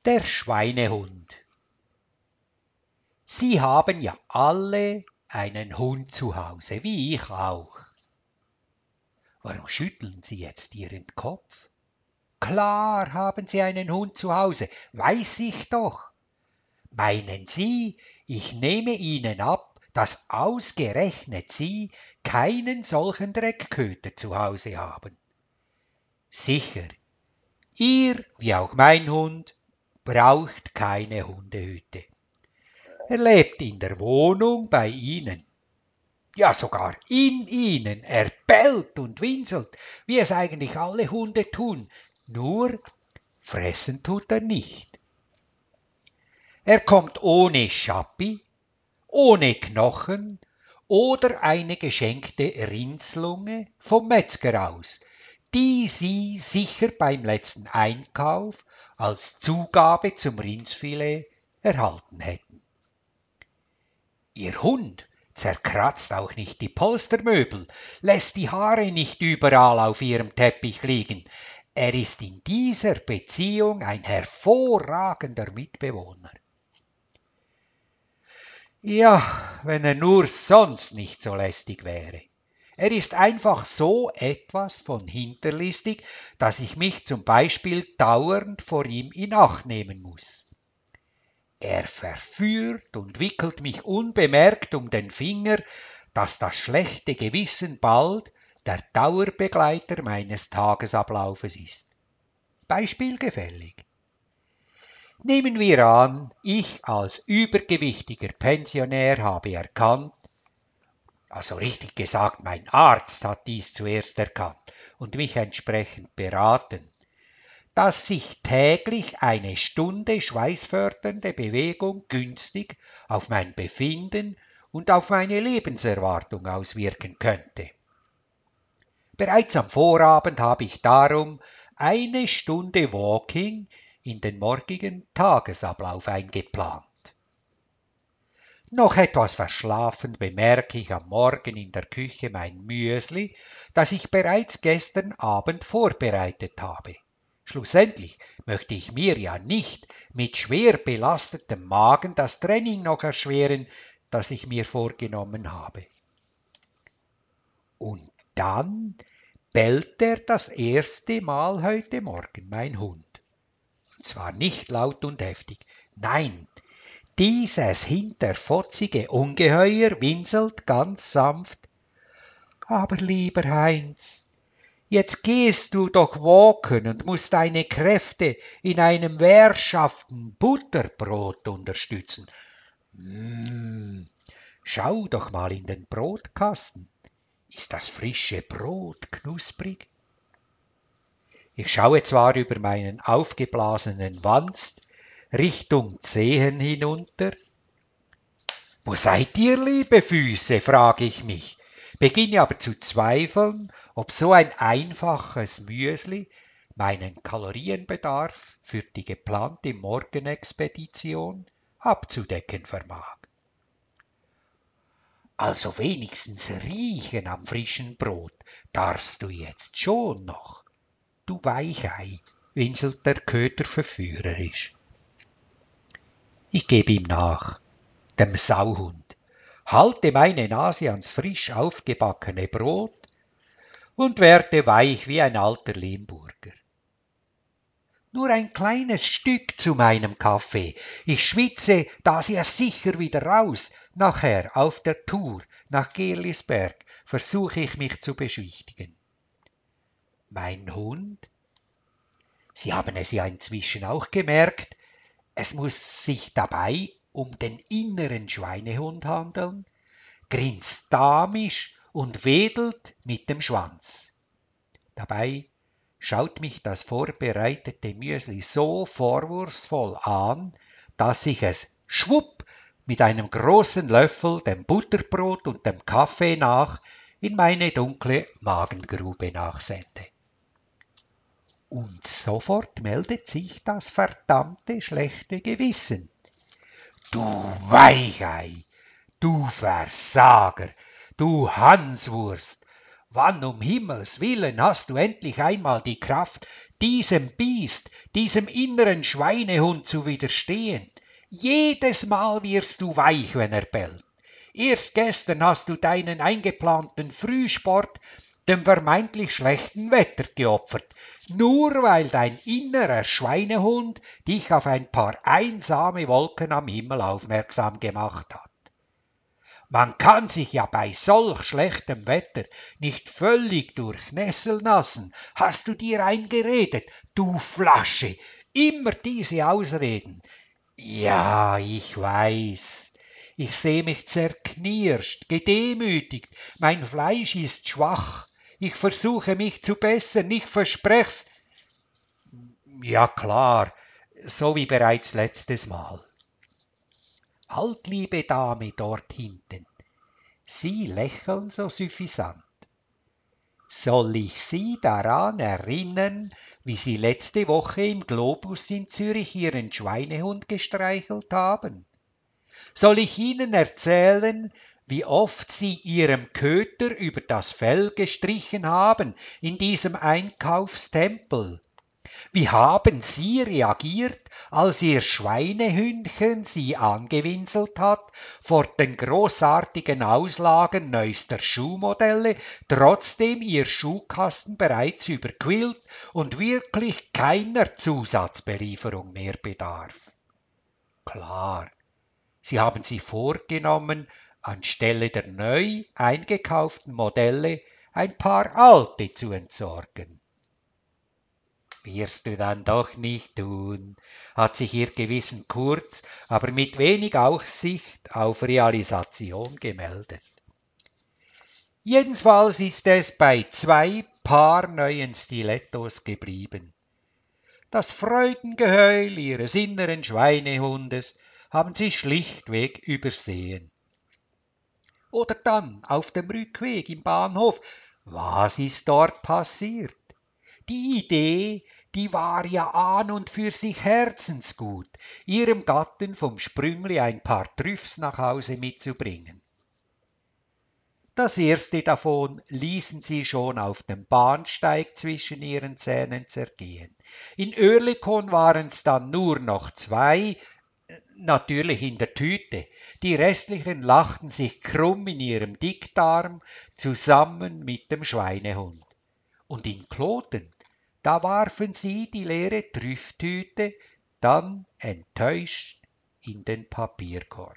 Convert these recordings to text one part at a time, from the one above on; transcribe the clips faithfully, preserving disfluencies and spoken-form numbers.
Der Schweinehund. Sie haben ja alle einen Hund zu Hause, wie ich auch. Warum schütteln Sie jetzt Ihren Kopf? Klar haben Sie einen Hund zu Hause, weiß ich doch. Meinen Sie, ich nehme Ihnen ab, dass ausgerechnet Sie keinen solchen Dreckköter zu Hause haben? Sicher, Ihr, wie auch mein Hund, braucht keine Hundehütte. Er lebt in der Wohnung bei Ihnen. Ja, sogar in Ihnen. Er bellt und winselt, wie es eigentlich alle Hunde tun. Nur fressen tut er nicht. Er kommt ohne Schappi, ohne Knochen oder eine geschenkte Rindslunge vom Metzger aus, die Sie sicher beim letzten Einkauf als Zugabe zum Rindfilet erhalten hätten. Ihr Hund zerkratzt auch nicht die Polstermöbel, lässt die Haare nicht überall auf ihrem Teppich liegen. Er ist in dieser Beziehung ein hervorragender Mitbewohner. Ja, wenn er nur sonst nicht so lästig wäre. Er ist einfach so etwas von hinterlistig, dass ich mich zum Beispiel dauernd vor ihm in Acht nehmen muss. Er verführt und wickelt mich unbemerkt um den Finger, dass das schlechte Gewissen bald der Dauerbegleiter meines Tagesablaufes ist. Beispielgefällig. Nehmen wir an, ich als übergewichtiger Pensionär habe erkannt, also richtig gesagt, mein Arzt hat dies zuerst erkannt und mich entsprechend beraten, dass sich täglich eine Stunde schweißfördernde Bewegung günstig auf mein Befinden und auf meine Lebenserwartung auswirken könnte. Bereits am Vorabend habe ich darum eine Stunde Walking in den morgigen Tagesablauf eingeplant. Noch etwas verschlafen bemerke ich am Morgen in der Küche mein Müsli, das ich bereits gestern Abend vorbereitet habe. Schlussendlich möchte ich mir ja nicht mit schwer belastetem Magen das Training noch erschweren, das ich mir vorgenommen habe. Und dann bellt er das erste Mal heute Morgen, mein Hund. Und zwar nicht laut und heftig, nein, dieses hinterfotzige Ungeheuer winselt ganz sanft. Aber lieber Heinz, jetzt gehst du doch walken und musst deine Kräfte in einem wehrschaften Butterbrot unterstützen. Mmh, schau doch mal in den Brotkasten. Ist das frische Brot knusprig? Ich schaue zwar über meinen aufgeblasenen Wanst Richtung Zehen hinunter. Wo seid ihr, liebe Füße, frage ich mich, beginne aber zu zweifeln, ob so ein einfaches Müsli meinen Kalorienbedarf für die geplante Morgenexpedition abzudecken vermag. Also wenigstens riechen am frischen Brot darfst du jetzt schon noch. Du Weichei, winselt der Köter verführerisch. Ich gebe ihm nach, dem Sauhund, halte meine Nase ans frisch aufgebackene Brot und werde weich wie ein alter Limburger. Nur ein kleines Stück zu meinem Kaffee. Ich schwitze das ja sicher wieder raus. Nachher auf der Tour nach Gerlisberg versuche ich mich zu beschwichtigen. Mein Hund? Sie haben es ja inzwischen auch gemerkt, es muss sich dabei um den inneren Schweinehund handeln, grinst damisch und wedelt mit dem Schwanz. Dabei schaut mich das vorbereitete Müsli so vorwurfsvoll an, dass ich es schwupp mit einem großen Löffel dem Butterbrot und dem Kaffee nach in meine dunkle Magengrube nachsende. Und sofort meldet sich das verdammte schlechte Gewissen. Du Weichei, du Versager, du Hanswurst, wann um Himmels willen hast du endlich einmal die Kraft, diesem Biest, diesem inneren Schweinehund zu widerstehen. Jedes Mal wirst du weich, wenn er bellt. Erst gestern hast du deinen eingeplanten Frühsport dem vermeintlich schlechten Wetter geopfert, nur weil dein innerer Schweinehund dich auf ein paar einsame Wolken am Himmel aufmerksam gemacht hat. Man kann sich ja bei solch schlechtem Wetter nicht völlig durchnässeln lassen. Hast du dir eingeredet, du Flasche, immer diese Ausreden. Ja, ich weiß. Ich sehe mich zerknirscht, gedemütigt, mein Fleisch ist schwach. Ich versuche mich zu bessern, ich versprech's. Ja klar, so wie bereits letztes Mal. Halt, liebe Dame dort hinten. Sie lächeln so süffisant. Soll ich Sie daran erinnern, wie Sie letzte Woche im Globus in Zürich Ihren Schweinehund gestreichelt haben? Soll ich Ihnen erzählen, wie oft Sie Ihrem Köter über das Fell gestrichen haben in diesem Einkaufstempel? Wie haben Sie reagiert, als Ihr Schweinehündchen Sie angewinselt hat vor den großartigen Auslagen neuester Schuhmodelle, trotzdem Ihr Schuhkasten bereits überquillt und wirklich keiner Zusatzbelieferung mehr bedarf? Klar, Sie haben sich vorgenommen, anstelle der neu eingekauften Modelle ein paar alte zu entsorgen. Wirst du dann doch nicht tun, hat sich ihr Gewissen kurz, aber mit wenig Aussicht auf Realisation gemeldet. Jedenfalls ist es bei zwei Paar neuen Stilettos geblieben. Das Freudengeheul ihres inneren Schweinehundes haben sie schlichtweg übersehen. Oder dann auf dem Rückweg im Bahnhof, was ist dort passiert? Die Idee, die war ja an und für sich herzensgut, ihrem Gatten vom Sprüngli ein paar Trüffs nach Hause mitzubringen. Das erste davon ließen sie schon auf dem Bahnsteig zwischen ihren Zähnen zergehen. In Oerlikon waren's dann nur noch zwei, natürlich in der Tüte. Die restlichen lachten sich krumm in ihrem Dickdarm zusammen mit dem Schweinehund. Und in Kloten, da warfen sie die leere Trüfftüte dann enttäuscht in den Papierkorb.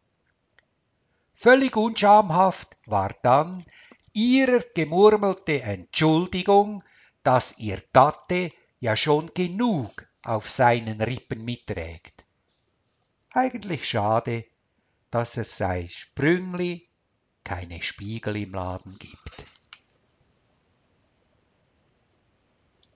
Völlig unschamhaft war dann ihrer gemurmelte Entschuldigung, dass ihr Gatte ja schon genug auf seinen Rippen mitträgt. Eigentlich schade, dass es sei Sprüngli keine Spiegel im Laden gibt.